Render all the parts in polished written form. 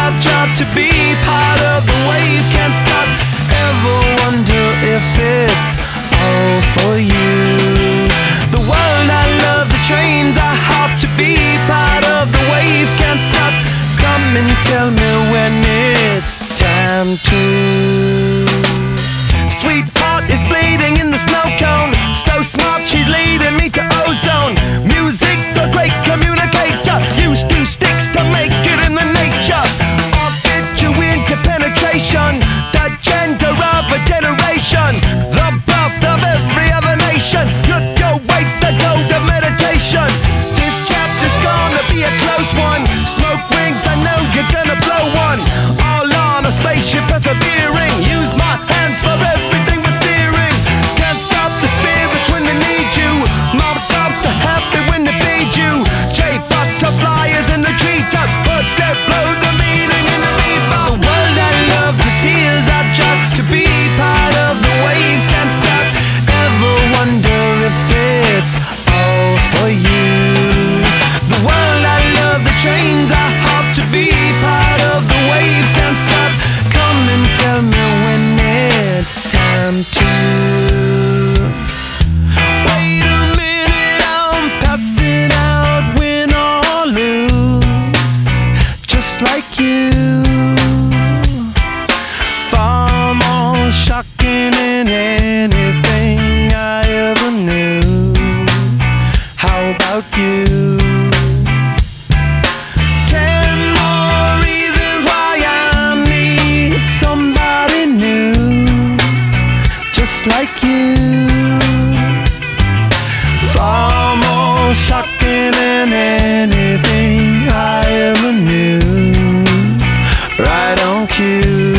I've tried to be part of the wave, can't stop. Ever wonder if it's all for you? The world I love, the trains I hop to be part of the wave, can't stop. Come and tell me when it's time to. Sweetheart is bleeding in the snow cone, so smart she's leading me to ozone. Music, the great communicator, used two sticks to make it in the nature. I'll fit you into penetration, the gender of a generation, the birth of every other nation. Look your way to go to meditation. This chapter's gonna be a close one. Smoke rings, I know you're gonna blow one. All on a spaceship persevering, use my hands for everything but steering. Can't stop the spirits when they need you. Mob tops are happy when they feed you. J butterflies in the treetop, birds that blow the meaning in the bebop. The world I love, the tears I drop to be part of the wave, can't stop. Ever wonder if it's all for you? The world I love, the trains I hop to be part of the wave, can't stop. Come and tell me when it's time to. Wait a minute, I'm passing out, win or lose, just like you. Far more shocking than anything I ever knew. How about you? 10 more reasons why I need somebody new, just like you. Far more shocking than anything I ever knew. Right on cue.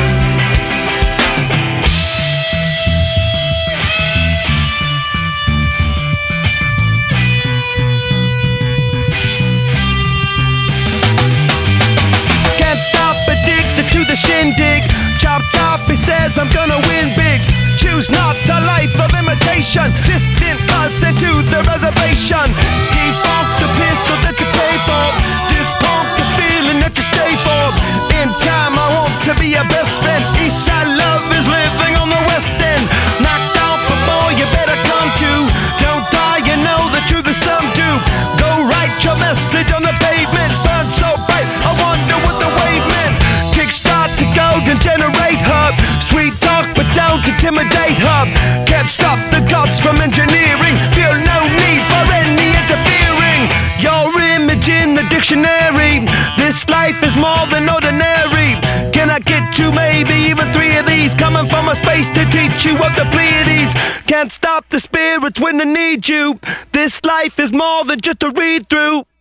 Can't stop, addicted to the shindig. Chop top, he says I'm gonna win big. Choose not a life of imitation. Distant us into the reservation. Defunct the pistol that you pay for. Just pump the feeling that you stay for. In time I want to be your best friend. Eastside love is living on the west end. Knocked out before you better come to. Don't die, you know the truth is some do. Go write your message on the pavement. Burn so bright, I wonder what the wave meant. Kickstart the golden generate hub. Sweet talk but don't intimidate hub. Can't stop the gods from engineering. Feel no need for any interfering. Your image in the dictionary. This life is more than ordinary. Can I get you maybe even 3 of these? Coming from a space to teach you of the Pleiades. Can't stop the spirits when they need you. This life is more than just a read through.